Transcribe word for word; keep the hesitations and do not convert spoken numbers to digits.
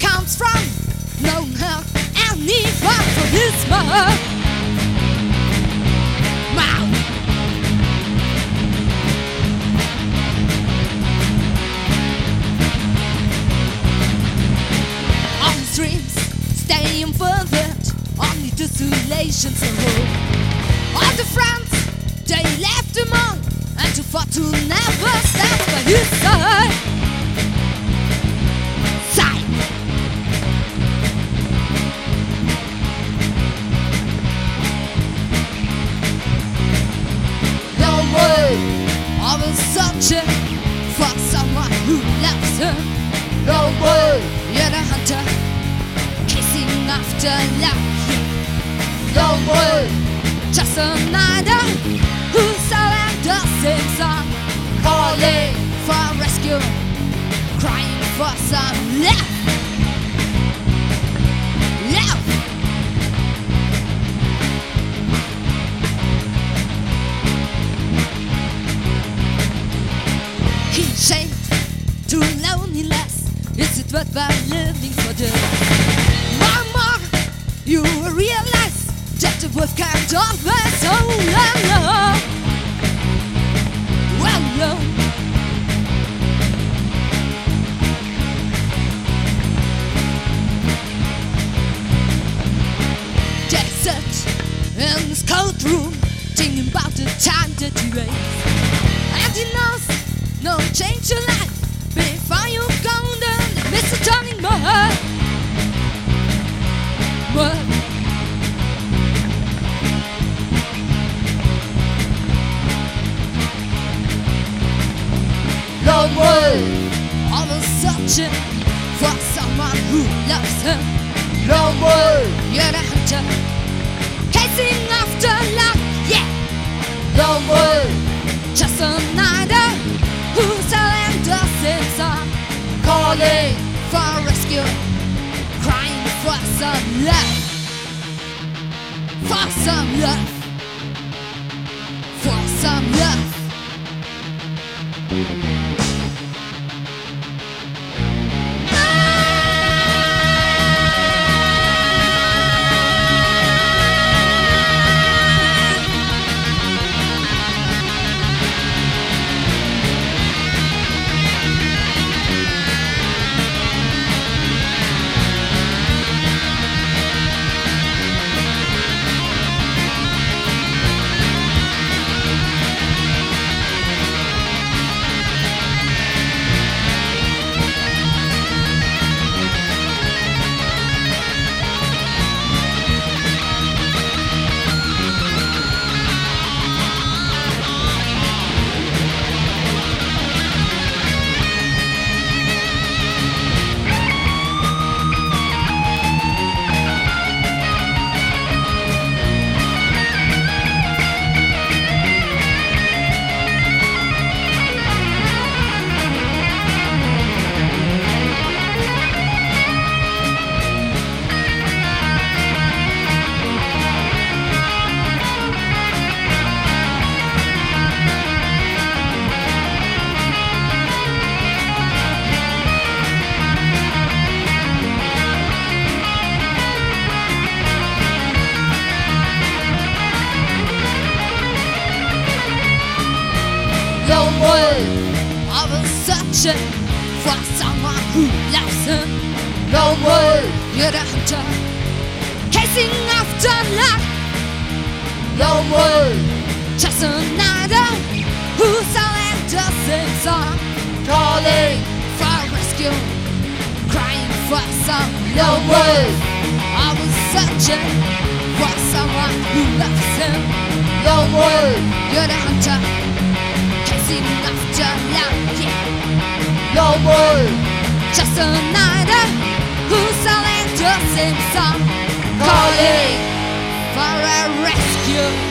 comes from no help anyone from his mouth. Mouth. On the streets, staying furthered, only desolations and hope. All the friends, they left him on, and to fought to never stand by his side. Side. No way, always searching for someone who loves her. No way, you're the hunter, chasing after love. No way, just another who's selling the same song, calling for rescue, crying for some love. Love. He shaped to loneliness. Is it worth while living for this? More and more you realize that the worth can't always hold alone. Well, no. Desert in this cold room, thinking about the time that he raised. And he knows no change your life before you go down and miss a turning point. What? No way, always searching for someone who loves him. No way, you're the hunter, chasing after love, yeah. No way, just another who's selling the same song, calling for rescue, crying for some love, for some love, for some love. No way, I was searching for someone who loves him. No way, you're the hunter, chasing after love. No way, just another who's selling the same song, calling for rescue, crying for some. No way, I was searching for someone who loves him. No way, you're the hunter, chasing after love, yeah. No way, just another who's selling the same song, calling for a rescue.